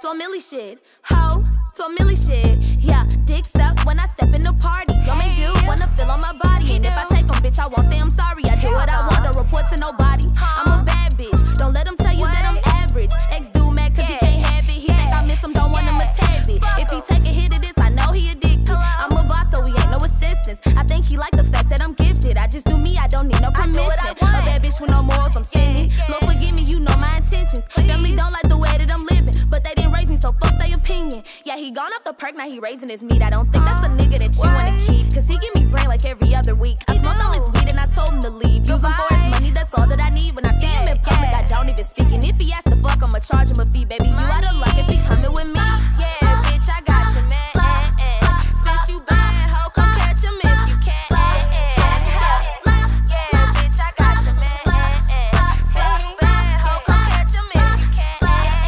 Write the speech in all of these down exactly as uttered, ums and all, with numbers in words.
Flo Milli shit, ho, Flo Milli shit. Yeah, dicks up when I step in the party. Yo, man, do wanna feel on my body. And if I take them, bitch, I won't say I'm sorry. I do what I want, don't report to nobody. I'm a bad bitch, don't let them tell you that I'm average. Ex dude mad cause he can't have it. He think I miss him, don't want him a tad bit. If he take a hit of this, I know he addicted. I'm a boss, so he ain't no assistance. I think he like the fact that I'm gifted. I just do me, I don't need no permission. A bad bitch with no morals, I'm sinning. Lord forgive me, you know my intentions. Family don't like the way that I'm living, but they didn't raise me, so fuck their opinion. Yeah, he gone off the perk, now he raising his meat. I don't think that's a nigga that you wanna keep, cause he give me brain like every other week. I smoked all his weed and I told him to leave. Use him for his money, that's all that I need. When I see him in public, I don't even speak. And if he asks to fuck, I'ma charge him a fee. Baby, you out of luck if he coming with me. Yeah, bitch, I got you, man. Since you bad, ho, come catch him if you can. Yeah, bitch, I got you, man. Since you bad, ho, come catch him if you can.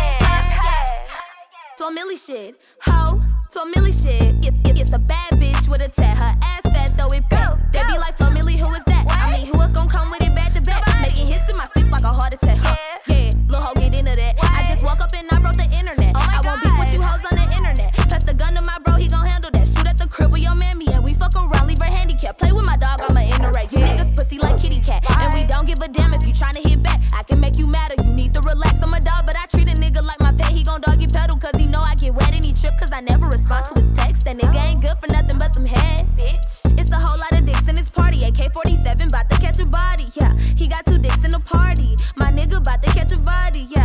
Flo Milli shit, ho, Flo Milli shit. It's a bad bitch with a tat, her ass fat, throw it back. They be like, Flo Milli, who is that? I mean, who else gon' come with it back to back? Making hits in my sleep like a heart attack. Huh? Yeah, lil' ho, get into that. I just woke up and I broke the internet. I won't beef with you hoes on the internet. Pass the gun to my bro, he gon' handle that. Shoot at the crib with your mammy, and we fuck around, leave her handicapped. Play with my dog, I'ma interact. You niggas pussy like kitty cat, and we don't give a damn if you tryna hit back. I can make you mad or you need to relax. I'm a dog, but I treat a nigga like my pet. He gon' doggy pedal, cause he know I get wet and he trip, cause I never respond to his text. That nigga ain't good for nothing but some head, bitch. It's a whole lot of dicks in this party. A K forty-seven bout to catch a body, yeah. He got two dicks in the party. My nigga bout to catch a body, yeah.